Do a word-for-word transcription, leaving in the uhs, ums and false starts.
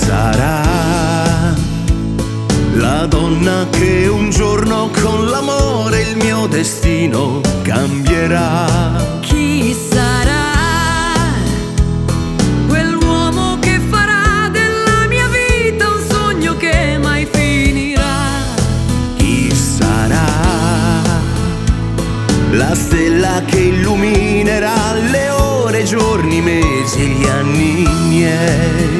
sarà la donna che un giorno con l'amore il mio destino cambierà? Chi sarà quell'uomo che farà della mia vita un sogno che mai finirà? Chi sarà la stella che illuminerà le ore, i giorni, i mesi, gli anni miei?